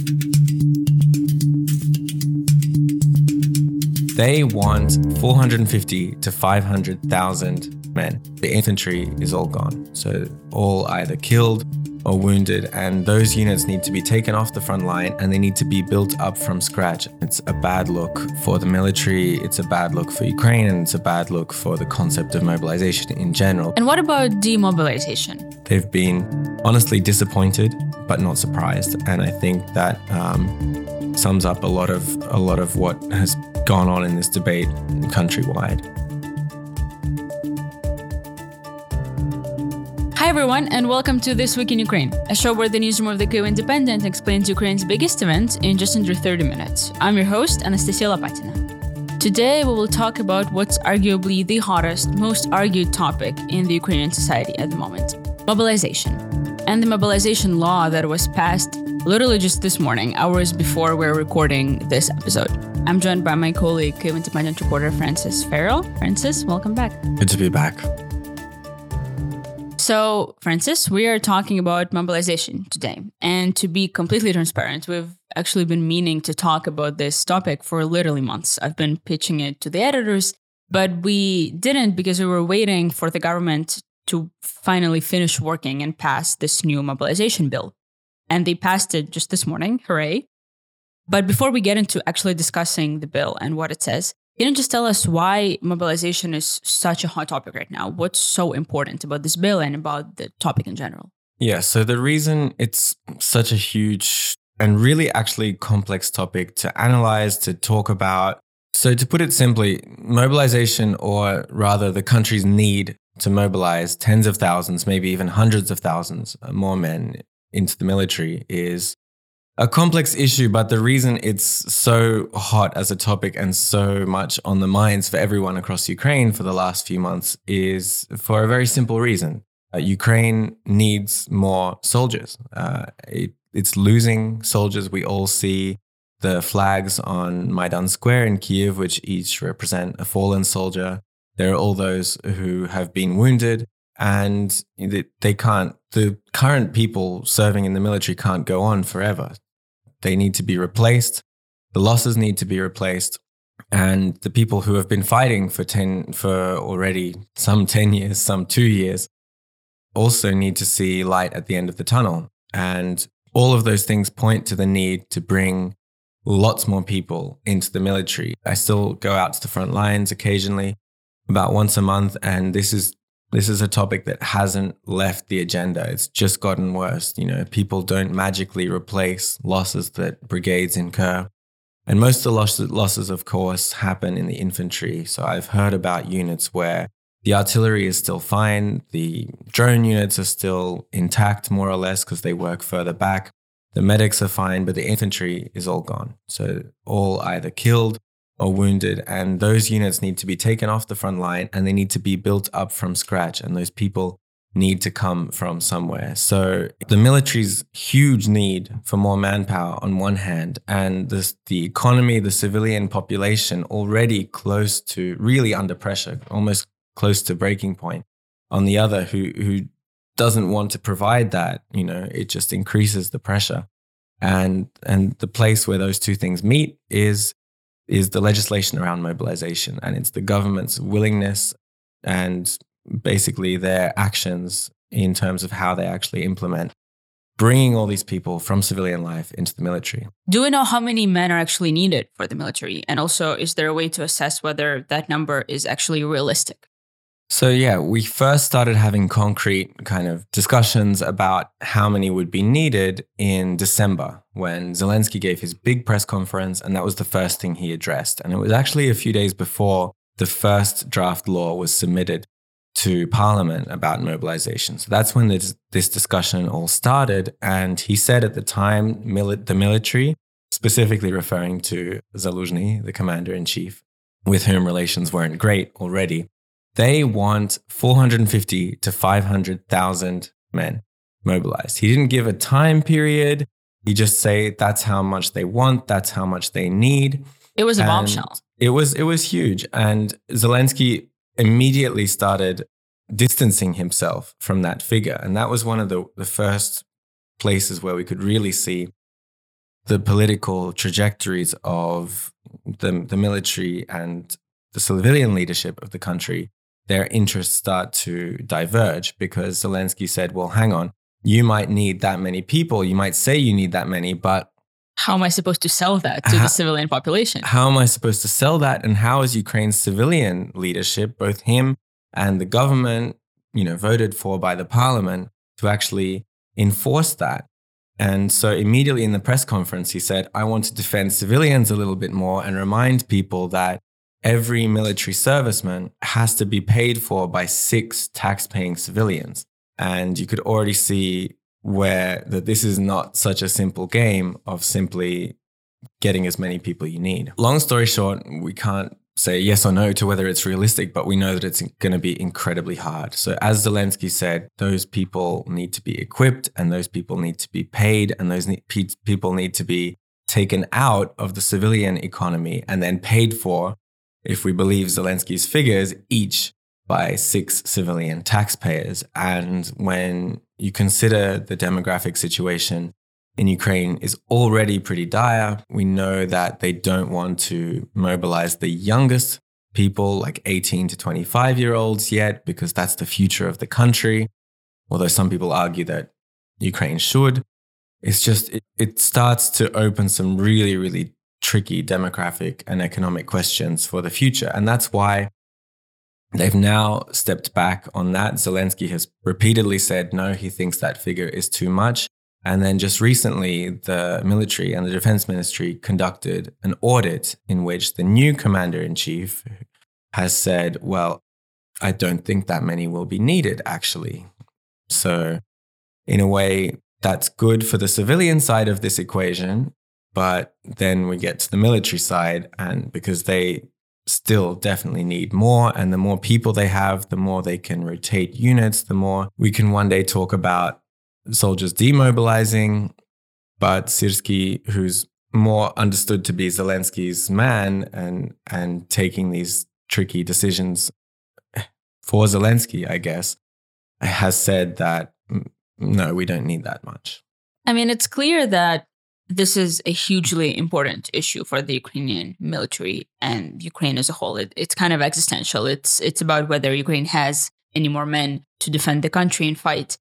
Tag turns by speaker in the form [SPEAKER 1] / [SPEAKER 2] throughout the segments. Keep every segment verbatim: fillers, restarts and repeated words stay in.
[SPEAKER 1] They want four hundred fifty to five hundred thousand men. The infantry is all gone, so all either killed or wounded, and those units need to be taken off the front line and they need to be built up from scratch. It's a bad look for the military, it's a bad look for Ukraine, and it's a bad look for the concept of mobilization in general.
[SPEAKER 2] And what about demobilization?
[SPEAKER 1] They've been honestly disappointed, but not surprised, and I think that um, sums up a lot of a lot of what has gone on in this debate countrywide.
[SPEAKER 2] Hi everyone, and welcome to This Week in Ukraine, a show where the newsroom of the Kyiv Independent explains Ukraine's biggest events in just under thirty minutes. I'm your host, Anastasia Lopatina. Today we will talk about what's arguably the hottest, most argued topic in the Ukrainian society at the moment: mobilization. And the mobilization law that was passed literally just this morning, hours before we're recording this episode. I'm joined by my colleague, Kyiv Independent reporter Francis Farrell. Francis, welcome back.
[SPEAKER 1] Good to be back.
[SPEAKER 2] So, Francis, we are talking about mobilization today. And to be completely transparent, we've actually been meaning to talk about this topic for literally months. I've been pitching it to the editors, but we didn't because we were waiting for the government to finally finish working and pass this new mobilization bill. And they passed it just this morning, hooray. But before we get into actually discussing the bill and what it says, can you just tell us why mobilization is such a hot topic right now? What's so important about this bill and about the topic in general?
[SPEAKER 1] Yeah, so the reason it's such a huge and really actually complex topic to analyze, to talk about. So to put it simply, mobilization, or rather the country's need to mobilize tens of thousands, maybe even hundreds of thousands more men into the military, is a complex issue, but the reason it's so hot as a topic and so much on the minds for everyone across Ukraine for the last few months is for a very simple reason. Uh, Ukraine needs more soldiers. Uh, it, it's losing soldiers. We all see the flags on Maidan Square in Kyiv, which each represent a fallen soldier. There are all those who have been wounded, and they can't, the current people serving in the military can't go on forever. They need to be replaced. The losses need to be replaced. And the people who have been fighting for ten, for already some ten years, some two years, also need to see light at the end of the tunnel. And all of those things point to the need to bring lots more people into the military. I still go out to the front lines occasionally, about once a month, and this is This is a topic that hasn't left the agenda. It's just gotten worse. You know, people don't magically replace losses that brigades incur. And most of the losses, losses, of course, happen in the infantry. So I've heard about units where the artillery is still fine. The drone units are still intact, more or less, because they work further back. The medics are fine, but the infantry is all gone. So all either killed or wounded, and those units need to be taken off the front line and they need to be built up from scratch, and those people need to come from somewhere. So the military's huge need for more manpower on one hand, and this, the economy, the civilian population already close to, really under pressure, almost close to breaking point, on the other, who who doesn't want to provide that, you know, it just increases the pressure. And and the place where those two things meet is is the legislation around mobilization, and it's the government's willingness and basically their actions in terms of how they actually implement bringing all these people from civilian life into the military.
[SPEAKER 2] Do we know how many men are actually needed for the military? And also, is there a way to assess whether that number is actually realistic?
[SPEAKER 1] So yeah, we first started having concrete kind of discussions about how many would be needed in December, when Zelensky gave his big press conference, and that was the first thing he addressed. And it was actually a few days before the first draft law was submitted to Parliament about mobilization. So that's when this, this discussion all started. And he said at the time, mili- the military, specifically referring to Zaluzhny, the commander-in-chief, with whom relations weren't great already, they want four hundred fifty to five hundred thousand men mobilized. He didn't give a time period. He just say that's how much they want, that's how much they need.
[SPEAKER 2] It was a
[SPEAKER 1] and
[SPEAKER 2] bombshell.
[SPEAKER 1] It was it was huge. And Zelensky immediately started distancing himself from that figure. And that was one of the, the first places where we could really see the political trajectories of the, the military and the civilian leadership of the country, their interests start to diverge, because Zelensky said, well, hang on, you might need that many people. You might say you need that many, but
[SPEAKER 2] how am I supposed to sell that to
[SPEAKER 1] how,
[SPEAKER 2] the civilian population?
[SPEAKER 1] How am I supposed to sell that? And how is Ukraine's civilian leadership, both him and the government, you know, voted for by the parliament, to actually enforce that? And so immediately in the press conference, he said, I want to defend civilians a little bit more and remind people that every military serviceman has to be paid for by six tax-paying civilians. And you could already see where that this is not such a simple game of simply getting as many people you need. Long story short, we can't say yes or no to whether it's realistic, but we know that it's going to be incredibly hard. So as Zelensky said, those people need to be equipped, and those people need to be paid, and those ne- pe- people need to be taken out of the civilian economy and then paid for, if we believe Zelensky's figures, each by six civilian taxpayers. And when you consider the demographic situation in Ukraine is already pretty dire, we know that they don't want to mobilize the youngest people, like eighteen to twenty-five year olds yet, because that's the future of the country. Although some people argue that Ukraine should. It's just, it, it starts to open some really, really tricky demographic and economic questions for the future. And that's why they've now stepped back on that. Zelensky has repeatedly said, no, he thinks that figure is too much. And then just recently, the military and the defense ministry conducted an audit in which the new commander-in-chief has said, well, I don't think that many will be needed, actually. So in a way, that's good for the civilian side of this equation. But then we get to the military side, and because they still definitely need more, and the more people they have, the more they can rotate units, the more we can one day talk about soldiers demobilizing. But Syrskyi, who's more understood to be Zelensky's man and and taking these tricky decisions for Zelensky, I guess, has said that, no, we don't need that much.
[SPEAKER 2] I mean, it's clear that this is a hugely important issue for the Ukrainian military and Ukraine as a whole. It, it's kind of existential. It's it's about whether Ukraine has any more men to defend the country and fight.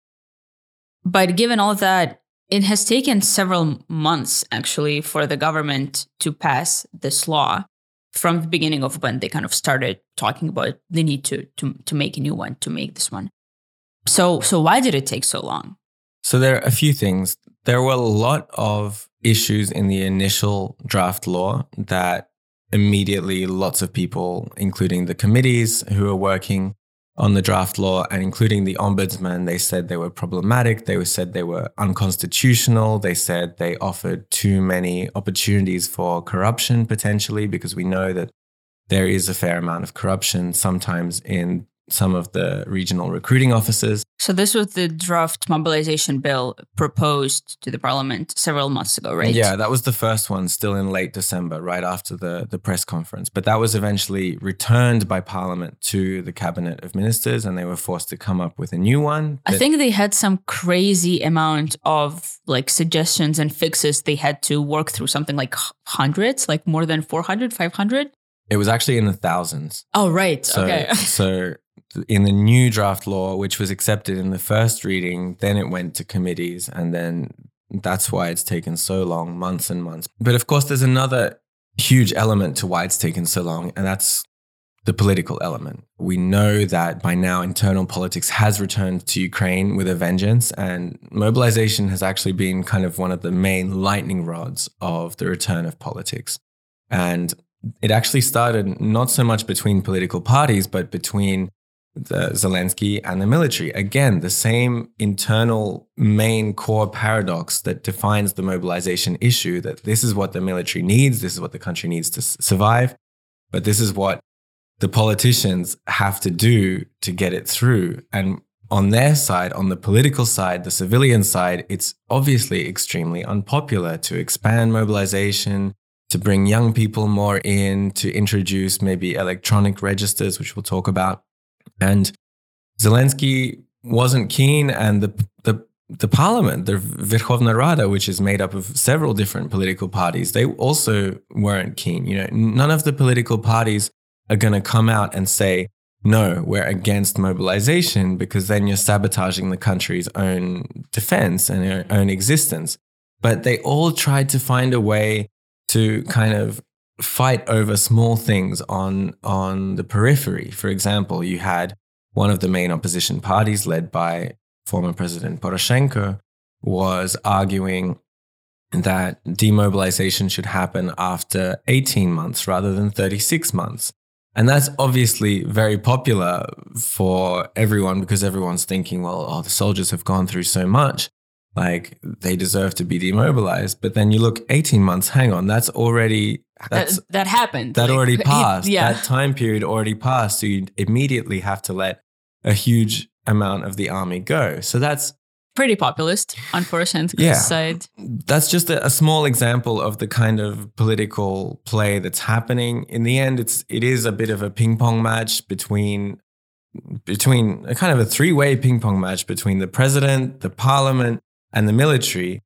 [SPEAKER 2] But given all that, it has taken several months, actually, for the government to pass this law from the beginning of when they kind of started talking about the need to, to, to make a new one, to make this one. So, so why did it take so long?
[SPEAKER 1] So there are a few things. There were a lot of issues in the initial draft law that immediately lots of people, including the committees who are working on the draft law and including the ombudsman, they said they were problematic. They said they were unconstitutional. They said they offered too many opportunities for corruption potentially, because we know that there is a fair amount of corruption sometimes in some of the regional recruiting offices.
[SPEAKER 2] So this was the draft mobilization bill proposed to the parliament several months ago, right?
[SPEAKER 1] Yeah, that was the first one, still in late December, right after the, the press conference. But that was eventually returned by parliament to the cabinet of ministers, and they were forced to come up with a new one.
[SPEAKER 2] I think they had some crazy amount of like suggestions and fixes they had to work through, something like hundreds, like more than four hundred, five hundred.
[SPEAKER 1] It was actually in the thousands.
[SPEAKER 2] Oh, right.
[SPEAKER 1] So,
[SPEAKER 2] okay.
[SPEAKER 1] so in the new draft law, which was accepted in the first reading, then it went to committees, and then that's why it's taken so long, months and months. But of course, there's another huge element to why it's taken so long, and that's the political element. We know that by now internal politics has returned to Ukraine with a vengeance, and mobilization has actually been kind of one of the main lightning rods of the return of politics. And it actually started not so much between political parties, but between the Zelensky and the military. Again, the same internal main core paradox that defines the mobilization issue, that this is what the military needs, this is what the country needs to s- survive, but this is what the politicians have to do to get it through. And on their side, on the political side, the civilian side, it's obviously extremely unpopular to expand mobilization, to bring young people more in, to introduce maybe electronic registers, which we'll talk about. And Zelensky wasn't keen, and the the the parliament, the Verkhovna Rada, which is made up of several different political parties, they also weren't keen. You know, none of the political parties are going to come out and say, no, we're against mobilization, because then you're sabotaging the country's own defense and their own existence. But they all tried to find a way to kind of fight over small things on, on the periphery. For example, you had one of the main opposition parties, led by former President Poroshenko, was arguing that demobilization should happen after eighteen months rather than thirty-six months. And that's obviously very popular for everyone, because everyone's thinking, well, oh, the soldiers have gone through so much, like they deserve to be demobilized. But then you look, eighteen months, hang on, that's already... That's,
[SPEAKER 2] that, that happened.
[SPEAKER 1] That
[SPEAKER 2] like,
[SPEAKER 1] already passed.
[SPEAKER 2] It, yeah.
[SPEAKER 1] That time period already passed. So you immediately have to let a huge amount of the army go. So that's...
[SPEAKER 2] pretty populist on Poroshenko's
[SPEAKER 1] yeah,
[SPEAKER 2] side.
[SPEAKER 1] That's just a, a small example of the kind of political play that's happening. In the end, it's it is a bit of a ping pong match between between a kind of a three-way ping pong match between the president, the parliament, and the military.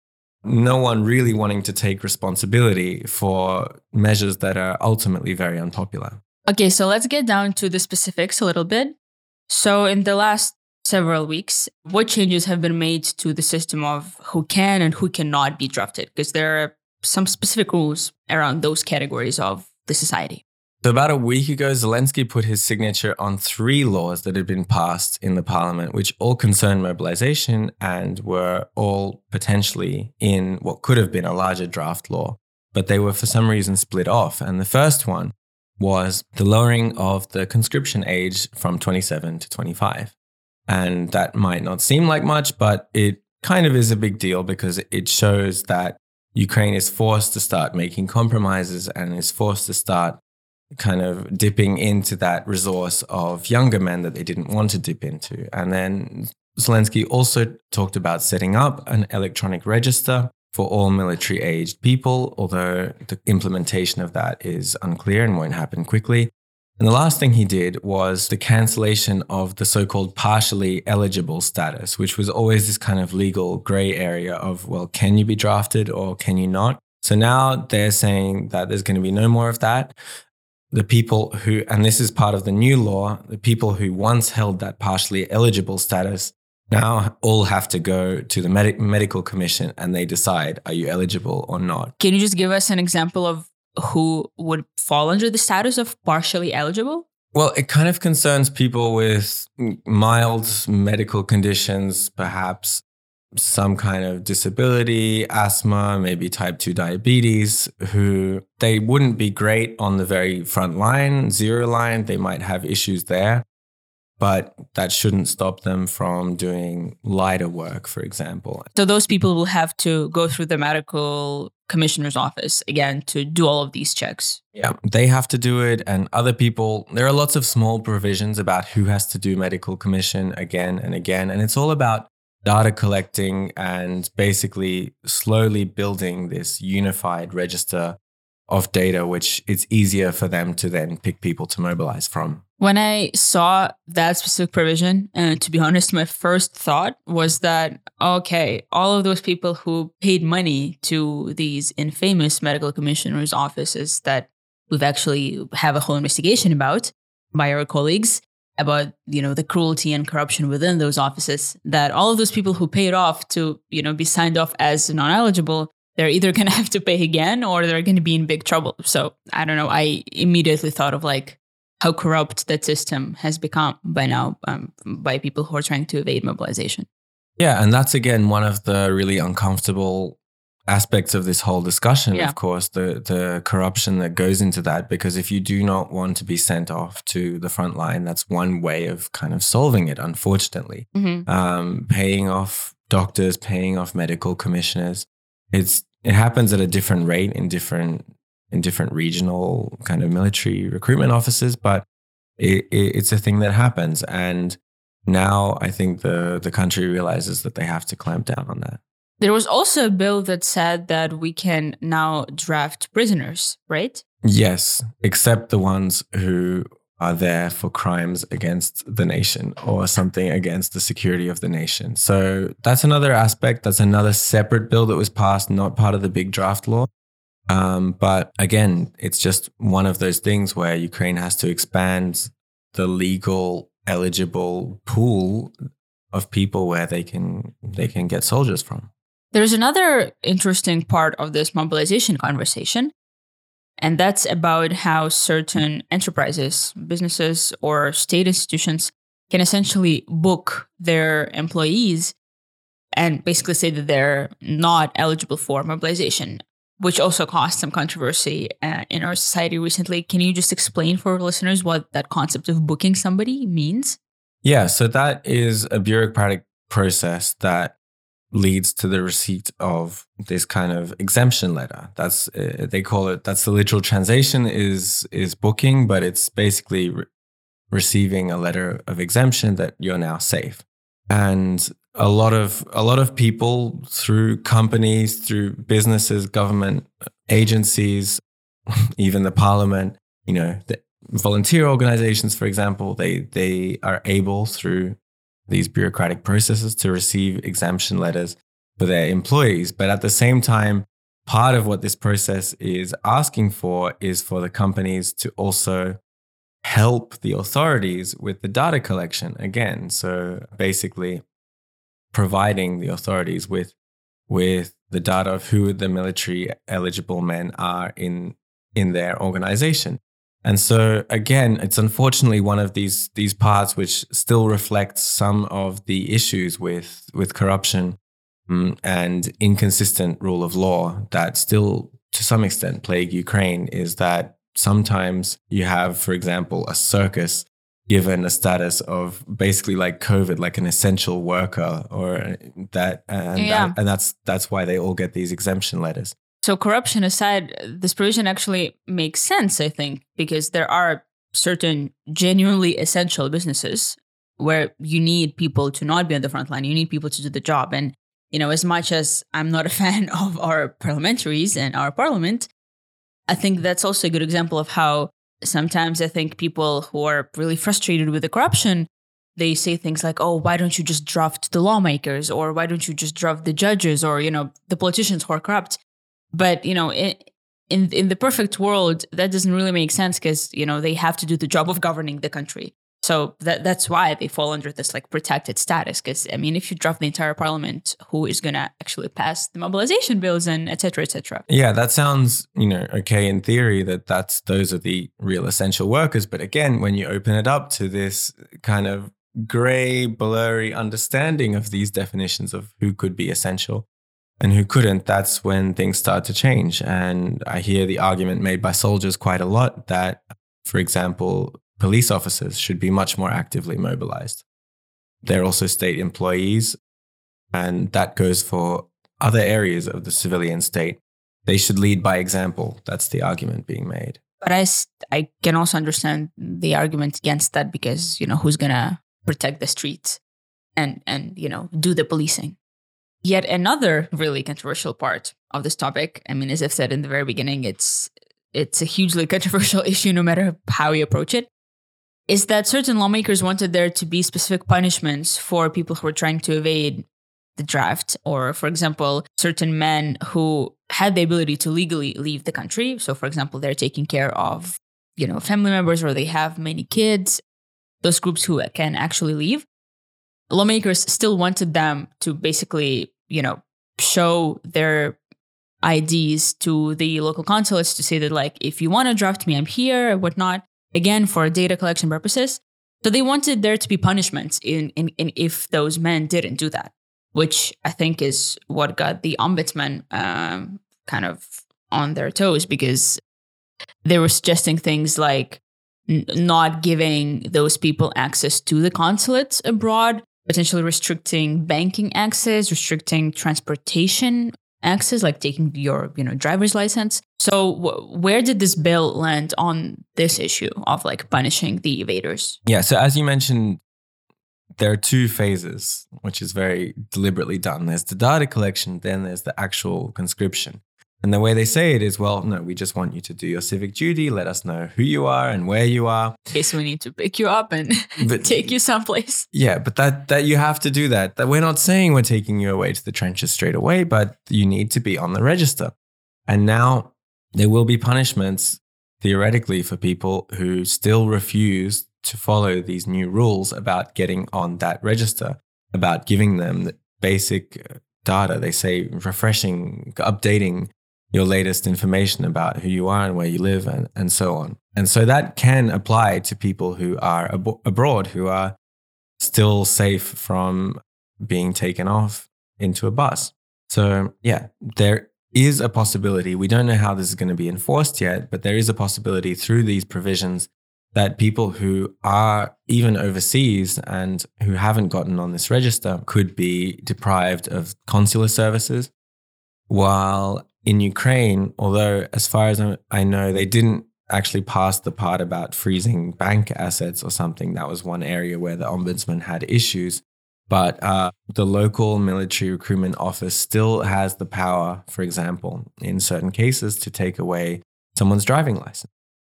[SPEAKER 1] No one really wanting to take responsibility for measures that are ultimately very unpopular.
[SPEAKER 2] Okay, so let's get down to the specifics a little bit. So in the last several weeks, what changes have been made to the system of who can and who cannot be drafted? Because there are some specific rules around those categories of the society.
[SPEAKER 1] So about a week ago, Zelensky put his signature on three laws that had been passed in the parliament, which all concerned mobilization and were all potentially in what could have been a larger draft law. But they were for some reason split off. And the first one was the lowering of the conscription age from twenty-seven to twenty-five. And that might not seem like much, but it kind of is a big deal, because it shows that Ukraine is forced to start making compromises and is forced to start kind of dipping into that resource of younger men that they didn't want to dip into. And then Zelensky also talked about setting up an electronic register for all military-aged people, although the implementation of that is unclear and won't happen quickly. And the last thing he did was the cancellation of the so-called partially eligible status, which was always this kind of legal gray area of, well, can you be drafted or can you not? So now they're saying that there's going to be no more of that. The people who, and this is part of the new law, the people who once held that partially eligible status now all have to go to the med- medical commission and they decide, are you eligible or not?
[SPEAKER 2] Can you just give us an example of who would fall under the status of partially eligible?
[SPEAKER 1] Well, it kind of concerns people with mild medical conditions, perhaps some kind of disability, asthma, maybe type two diabetes, who they wouldn't be great on the very front line, zero line. They might have issues there, but that shouldn't stop them from doing lighter work, for example.
[SPEAKER 2] So those people will have to go through the medical commissioner's office again to do all of these checks.
[SPEAKER 1] Yeah, they have to do it. And other people, there are lots of small provisions about who has to do medical commission again and again. And it's all about data collecting and basically slowly building this unified register of data, which it's easier for them to then pick people to mobilize from.
[SPEAKER 2] When I saw that specific provision, and to be honest, my first thought was that, okay, all of those people who paid money to these infamous medical commissioners' offices that we've actually have a whole investigation about by our colleagues, about, you know, the cruelty and corruption within those offices, that all of those people who paid off to, you know, be signed off as non-eligible, they're either going to have to pay again or they're going to be in big trouble. So I don't know. I immediately thought of like how corrupt that system has become by now um, by people who are trying to evade mobilization.
[SPEAKER 1] Yeah. And that's, again, one of the really uncomfortable aspects of this whole discussion,
[SPEAKER 2] yeah.
[SPEAKER 1] of course, the, the corruption that goes into that. Because if you do not want to be sent off to the front line, that's one way of kind of solving it, unfortunately.
[SPEAKER 2] Mm-hmm.
[SPEAKER 1] Um, paying off doctors, paying off medical commissioners. It's It happens at a different rate in different in different regional kind of military recruitment offices, but it, it, it's a thing that happens. And now I think the the country realizes that they have to clamp down on that.
[SPEAKER 2] There was also a bill that said that we can now draft prisoners, right?
[SPEAKER 1] Yes, except the ones who are there for crimes against the nation or something against the security of the nation. So that's another aspect. That's another separate bill that was passed, not part of the big draft law. Um, but again, it's just one of those things where Ukraine has to expand the legal eligible pool of people where they can they can get soldiers from.
[SPEAKER 2] There's another interesting part of this mobilization conversation, and that's about how certain enterprises, businesses, or state institutions can essentially book their employees and basically say that they're not eligible for mobilization, which also caused some controversy uh, in our society recently. Can you just explain for our listeners what that concept of booking somebody means?
[SPEAKER 1] Yeah, so that is a bureaucratic process that leads to the receipt of this kind of exemption letter. That's uh, they call it. That's the literal translation is is booking, but it's basically re- receiving a letter of exemption that you're now safe. And a lot of a lot of people through companies, through businesses, government agencies, even the parliament, you know, the volunteer organizations, for example, they they are able through these bureaucratic processes to receive exemption letters for their employees. But at the same time, part of what this process is asking for is for the companies to also help the authorities with the data collection again. So basically providing the authorities with, with the data of who the military eligible men are in, in their organization. And so, again, it's unfortunately one of these these parts which still reflects some of the issues with, with corruption um, and inconsistent rule of law that still, to some extent, plague Ukraine, is that sometimes you have, for example, a circus given a status of basically like COVID, like an essential worker, or that, and,
[SPEAKER 2] yeah.
[SPEAKER 1] that, and that's that's why they all get these exemption letters.
[SPEAKER 2] So corruption aside, this provision actually makes sense, I think, because there are certain genuinely essential businesses where you need people to not be on the front line. You need people to do the job. And, you know, as much as I'm not a fan of our parliamentaries and our parliament, I think that's also a good example of how sometimes I think people who are really frustrated with the corruption, they say things like, oh, why don't you just draft the lawmakers? Or why don't you just draft the judges? Or, you know, the politicians who are corrupt? But, you know, in, in in the perfect world, that doesn't really make sense because, you know, they have to do the job of governing the country. So that that's why they fall under this like protected status. Because, I mean, if you draft the entire parliament, who is going to actually pass the mobilization bills and et cetera, et cetera?
[SPEAKER 1] Yeah, that sounds, you know, okay in theory that that's those are the real essential workers. But again, when you open it up to this kind of gray, blurry understanding of these definitions of who could be essential and who couldn't, that's when things start to change. And I hear the argument made by soldiers quite a lot that, for example, police officers should be much more actively mobilized. They're also state employees, and that goes for other areas of the civilian state. They should lead by example. That's the argument being made.
[SPEAKER 2] But I, I can also understand the argument against that because, you know, who's going to protect the streets and, and, you know, do the policing? Yet another really controversial part of this topic, I mean, as I've said in the very beginning, it's it's a hugely controversial issue no matter how you approach it, is that certain lawmakers wanted there to be specific punishments for people who were trying to evade the draft. Or, for example, certain men who had the ability to legally leave the country. So, for example, they're taking care of, you know, family members or they have many kids, those groups who can actually leave. Lawmakers still wanted them to basically, you know, show their I Ds to the local consulates to say that, like, if you want to draft me, I'm here and whatnot, again, for data collection purposes. So they wanted there to be punishments in, in, in if those men didn't do that, which I think is what got the ombudsman um, kind of on their toes, because they were suggesting things like n- not giving those people access to the consulates abroad, potentially restricting banking access, restricting transportation access, like taking your, you know, driver's license. So w- where did this bill land on this issue of like punishing the evaders?
[SPEAKER 1] Yeah, so as you mentioned, there are two phases, which is very deliberately done. There's the data collection, then there's the actual conscription. And the way they say it is, well, no, we just want you to do your civic duty. Let us know who you are and where you are.
[SPEAKER 2] In case we need to pick you up and but, take you someplace.
[SPEAKER 1] Yeah, but that that you have to do that. That we're not saying we're taking you away to the trenches straight away, but you need to be on the register. And now there will be punishments, theoretically, for people who still refuse to follow these new rules about getting on that register, about giving them the basic data. They say refreshing, updating your latest information about who you are and where you live and, and so on. And so that can apply to people who are ab- abroad, who are still safe from being taken off into a bus. So yeah, there is a possibility. We don't know how this is going to be enforced yet, but there is a possibility through these provisions that people who are even overseas and who haven't gotten on this register could be deprived of consular services. While in Ukraine, although as far as I know, they didn't actually pass the part about freezing bank assets or something. That was one area where the ombudsman had issues. But uh, the local military recruitment office still has the power, for example, in certain cases to take away someone's driving license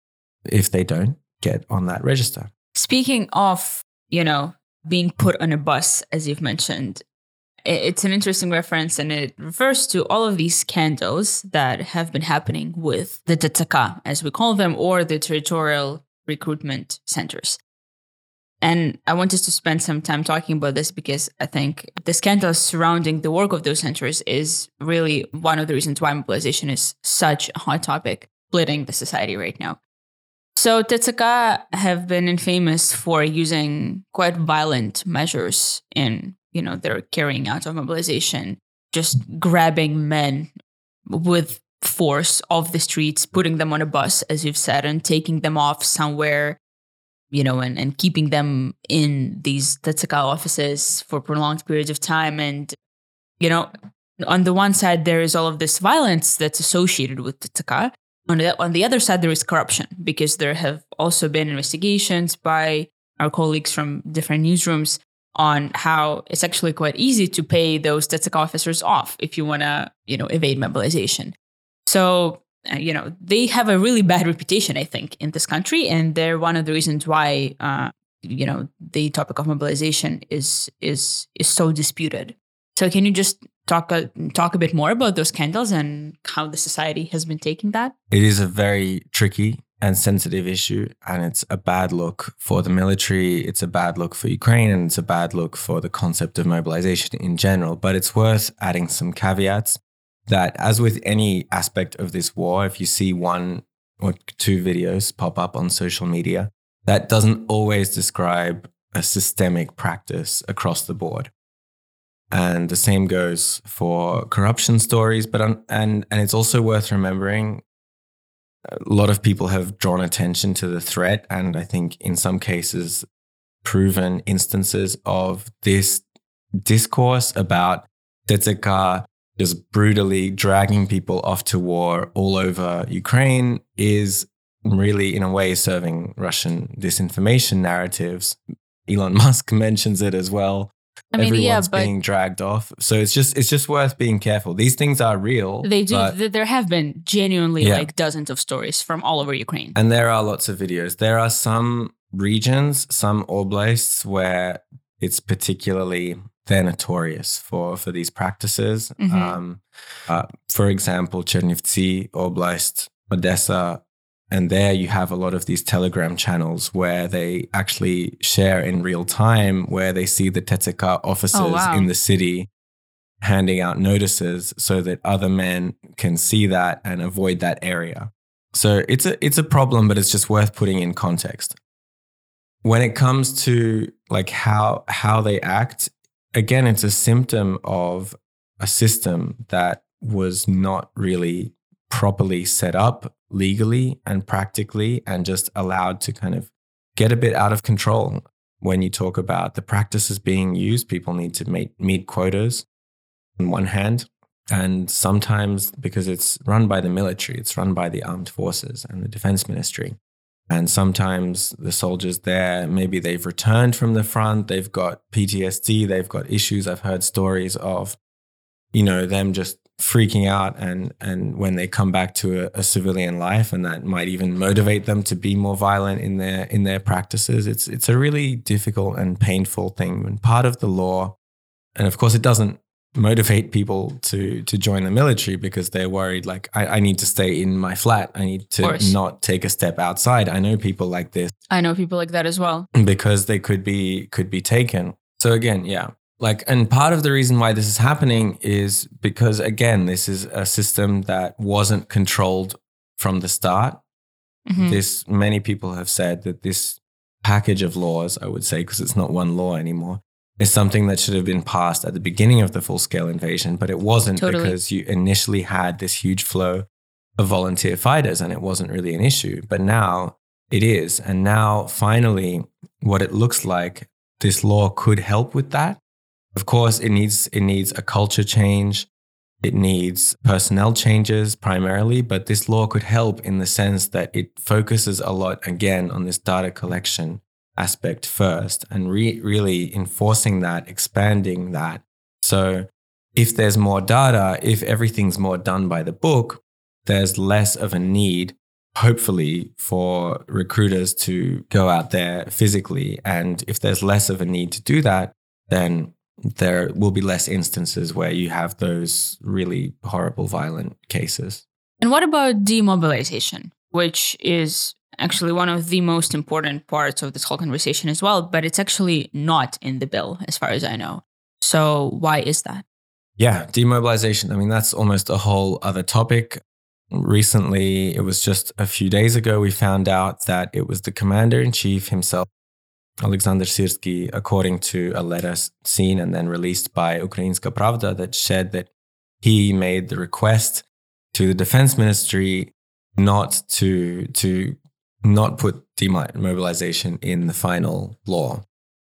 [SPEAKER 1] if they don't get on that register.
[SPEAKER 2] Speaking of, you know, being put on a bus, as you've mentioned, it's an interesting reference, and it refers to all of these scandals that have been happening with the T T K, as we call them, or the territorial recruitment centers. And I want us to spend some time talking about this because I think the scandals surrounding the work of those centers is really one of the reasons why mobilization is such a hot topic, splitting the society right now. So T T K have been infamous for using quite violent measures in, you know, their carrying out of mobilization, just grabbing men with force off the streets, putting them on a bus, as you've said, and taking them off somewhere, you know, and, and keeping them in these T T K offices for prolonged periods of time. And, you know, on the one side, there is all of this violence that's associated with T T K. On the, on the other side, there is corruption, because there have also been investigations by our colleagues from different newsrooms on how it's actually quite easy to pay those T T K officers off if you want to, you know, evade mobilization. So, uh, you know, they have a really bad reputation, I think, in this country. And they're one of the reasons why, uh, you know, the topic of mobilization is is is so disputed. So can you just talk a, talk a bit more about those scandals and how the society has been taking that?
[SPEAKER 1] It is a very tricky and sensitive issue, and it's a bad look for the military, it's a bad look for Ukraine, and it's a bad look for the concept of mobilization in general. But it's worth adding some caveats that, as with any aspect of this war, if you see one or two videos pop up on social media, that doesn't always describe a systemic practice across the board. And the same goes for corruption stories, but um, and and it's also worth remembering a lot of people have drawn attention to the threat, and I think in some cases proven instances of this discourse about T T K just brutally dragging people off to war all over Ukraine is really, in a way, serving Russian disinformation narratives. Elon Musk mentions it as well. I mean, Everyone's yeah, but being dragged off. So it's just it's just worth being careful. These things are real.
[SPEAKER 2] They do. There have been genuinely yeah. like dozens of stories from all over Ukraine.
[SPEAKER 1] And there are lots of videos. There are some regions, some oblasts where it's particularly, they're notorious for, for these practices. Mm-hmm. Um, uh, for example, Chernivtsi Oblast, Odessa. And there you have a lot of these Telegram channels where they actually share in real time, where they see the T T K officers oh, wow. in the city handing out notices so that other men can see that and avoid that area. So it's a it's a problem, but it's just worth putting in context. When it comes to like how how they act, again, it's a symptom of a system that was not really properly set up legally and practically, and just allowed to kind of get a bit out of control. When you talk about the practices being used, people need to meet, meet quotas on one hand, and sometimes because it's run by the military, it's run by the armed forces and the defense ministry. And sometimes the soldiers there, maybe they've returned from the front, they've got P T S D, they've got issues. I've heard stories of, you know, them just freaking out and and when they come back to a, a civilian life, and that might even motivate them to be more violent in their in their practices. It's it's a really difficult and painful thing. And part of the law, and of course it doesn't motivate people to to join the military because they're worried, like, I, I need to stay in my flat. I need to not take a step outside. I know people like this.
[SPEAKER 2] I know people like that as well.
[SPEAKER 1] Because they could be could be taken. So again, yeah. Like, and part of the reason why this is happening is because, again, this is a system that wasn't controlled from the start. Mm-hmm. This, many people have said that this package of laws, I would say, because it's not one law anymore, is something that should have been passed at the beginning of the full-scale invasion, but it wasn't. Totally. Because you initially had this huge flow of volunteer fighters and it wasn't really an issue. But now it is. And now, finally, what it looks like, this law could help with that. Of course, it needs it needs a culture change. It needs personnel changes primarily, but this law could help in the sense that it focuses a lot, again, on this data collection aspect first and re- really enforcing that, expanding that. So if there's more data, if everything's more done by the book, there's less of a need, hopefully, for recruiters to go out there physically. And if there's less of a need to do that, then there will be less instances where you have those really horrible, violent cases.
[SPEAKER 2] And what about demobilization, which is actually one of the most important parts of this whole conversation as well, but it's actually not in the bill, as far as I know. So why is that?
[SPEAKER 1] Yeah, demobilization. I mean, that's almost a whole other topic. Recently, it was just a few days ago, we found out that it was the commander-in-chief himself, Alexander Syrsky, according to a letter seen and then released by Ukrainska Pravda, that said that he made the request to the defense ministry not to, to not put demobilization in the final law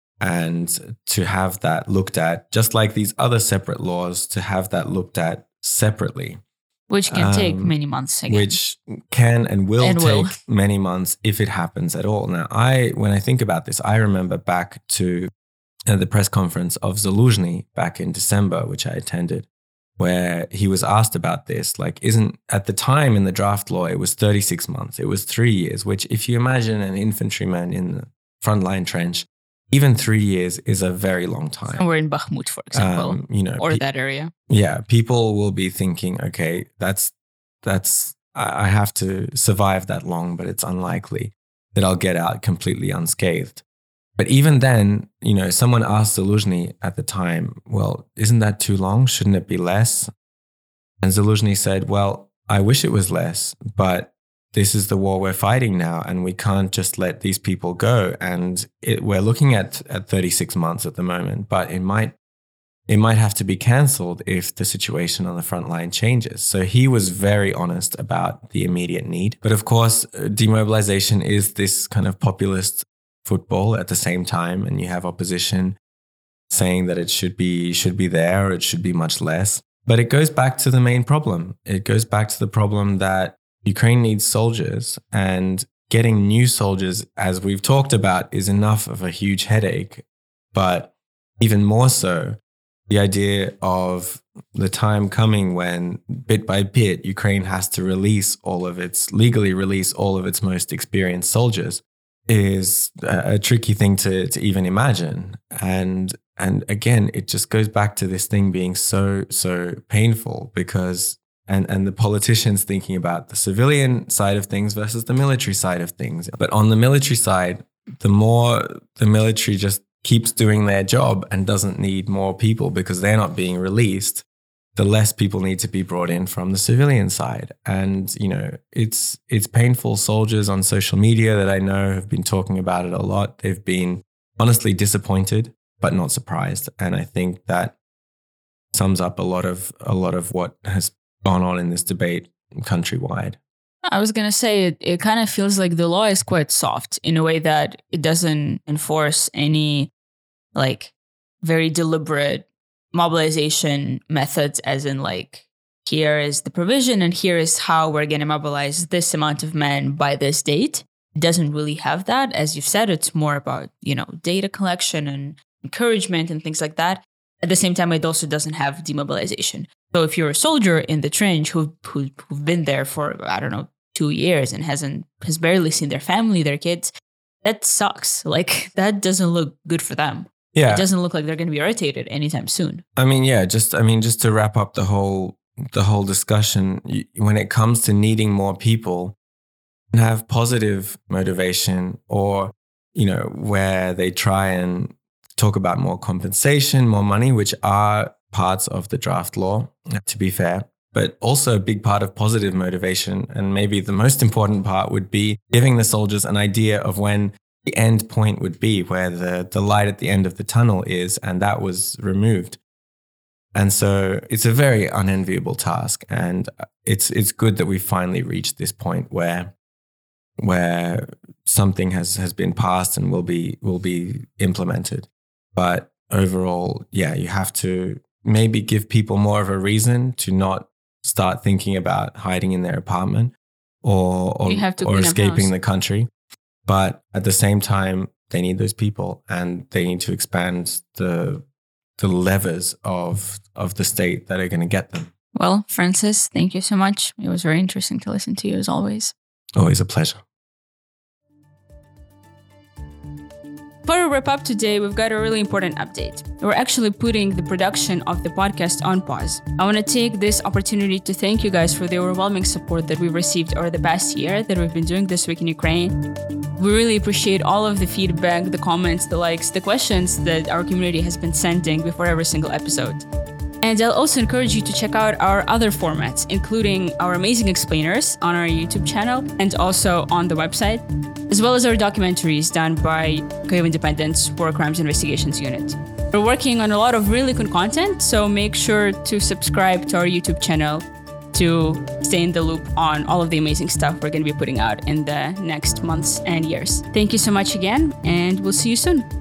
[SPEAKER 1] and to have that looked at, just like these other separate laws, to have that looked at separately.
[SPEAKER 2] Which can um, take many months again.
[SPEAKER 1] Which can and will
[SPEAKER 2] and
[SPEAKER 1] take
[SPEAKER 2] will.
[SPEAKER 1] many months if it happens at all. Now, I when I think about this, I remember back to uh, the press conference of Zaluzhny back in December, which I attended, where he was asked about this. Like, isn't, at the time in the draft law, it was thirty-six months. It was three years, which if you imagine an infantryman in the frontline trench, even three years is a very long time.
[SPEAKER 2] Somewhere in Bakhmut, for example, um, you know, or pe- that area.
[SPEAKER 1] Yeah, people will be thinking, okay, that's, that's, I have to survive that long, but it's unlikely that I'll get out completely unscathed. But even then, you know, someone asked Zaluzhny at the time, well, isn't that too long? Shouldn't it be less? And Zaluzhny said, well, I wish it was less, but this is the war we're fighting now, and we can't just let these people go. And it, we're looking at, at thirty-six months at the moment, but it might it might have to be cancelled if the situation on the front line changes. So he was very honest about the immediate need. But of course, demobilization is this kind of populist football at the same time, and you have opposition saying that it should be should be there or it should be much less. But it goes back to the main problem. It goes back to the problem that Ukraine needs soldiers, and getting new soldiers, as we've talked about, is enough of a huge headache. But even more so, the idea of the time coming when bit by bit, Ukraine has to release all of its, legally release all of its most experienced soldiers is a, a tricky thing to, to even imagine. And, and again, it just goes back to this thing being so, so painful because And, and the politicians thinking about the civilian side of things versus the military side of things. But on the military side, the more the military just keeps doing their job and doesn't need more people because they're not being released, the less people need to be brought in from the civilian side. And, you know, it's it's painful. Soldiers on social media that I know have been talking about it a lot. They've been honestly disappointed, but not surprised. And I think that sums up a lot of a lot of what has gone on in this debate countrywide.
[SPEAKER 2] I was going to say, it, it kind of feels like the law is quite soft in a way that it doesn't enforce any like very deliberate mobilization methods, as in like, here is the provision and here is how we're going to mobilize this amount of men by this date. It doesn't really have that. As you've said, it's more about, you know, data collection and encouragement and things like that. At the same time, it also doesn't have demobilization. So if you're a soldier in the trench who, who, who've been there for, I don't know, two years and hasn't has barely seen their family, their kids, that sucks. Like, that doesn't look good for them.
[SPEAKER 1] Yeah.
[SPEAKER 2] It doesn't look like they're going to be rotated anytime soon.
[SPEAKER 1] I mean, yeah, just, I mean, just to wrap up the whole, the whole discussion, you, when it comes to needing more people, have positive motivation, or, you know, where they try and talk about more compensation, more money, which are parts of the draft law, to be fair. But also a big part of positive motivation, and maybe the most important part, would be giving the soldiers an idea of when the end point would be, where the, the light at the end of the tunnel is, and that was removed. And so it's a very unenviable task, and it's it's good that we finally reached this point where where something has, has been passed and will be will be implemented. But overall, yeah, you have to maybe give people more of a reason to not start thinking about hiding in their apartment or or, or escaping the country. But at the same time, they need those people, and they need to expand the the levers of of the state that are going to get them.
[SPEAKER 2] Well, Francis, thank you so much. It was very interesting to listen to you, as always.
[SPEAKER 1] Always a pleasure.
[SPEAKER 2] Before we wrap up today, we've got a really important update. We're actually putting the production of the podcast on pause. I want to take this opportunity to thank you guys for the overwhelming support that we've received over the past year that we've been doing This Week in Ukraine. We really appreciate all of the feedback, the comments, the likes, the questions that our community has been sending before every single episode. And I'll also encourage you to check out our other formats, including our amazing explainers on our YouTube channel and also on the website, as well as our documentaries done by Kyiv Independent's War Crimes Investigations Unit. We're working on a lot of really good content, so make sure to subscribe to our YouTube channel to stay in the loop on all of the amazing stuff we're going to be putting out in the next months and years. Thank you so much again, and we'll see you soon.